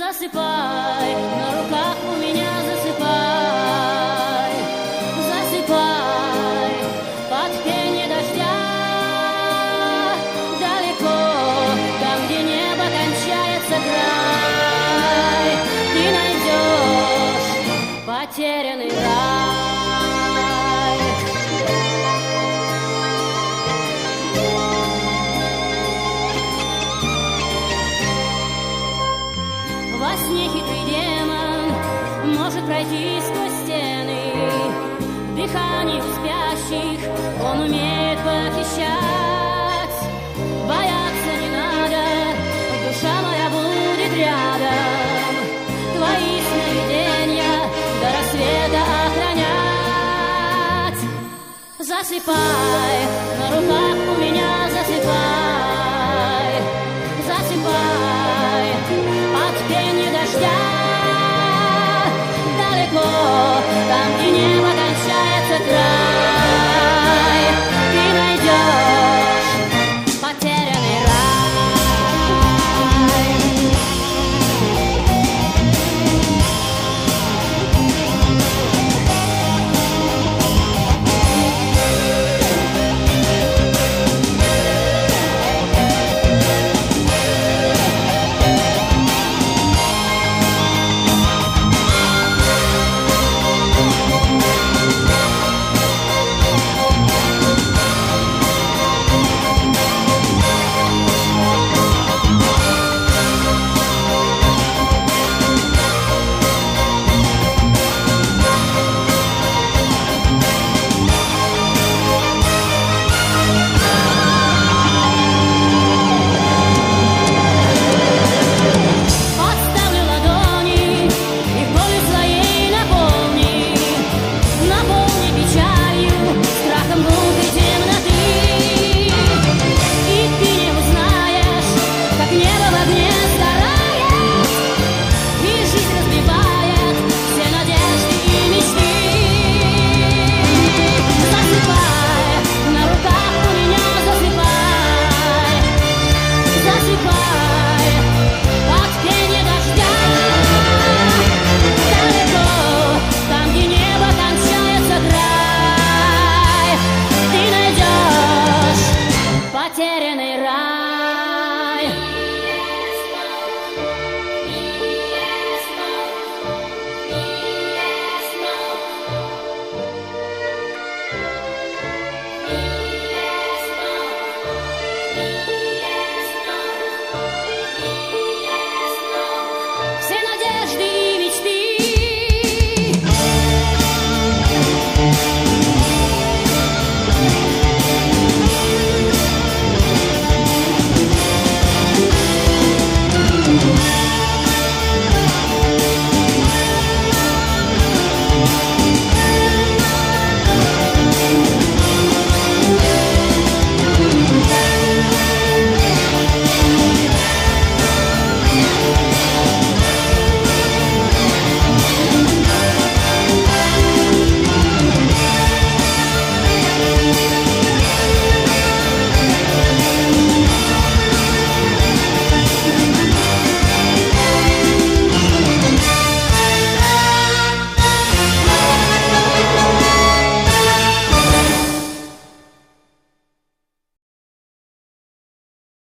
засыпай, на руках у меня засыпай, засыпай, под пение дождя, далеко, там, где небо кончается край, ты найдешь потерянный рай. Во сне хитрый демон может пройти сквозь стены, дыхание спящих он умеет похищать. Бояться не надо, душа моя будет рядом, твои сновидения до рассвета охранять. Засыпай, на руках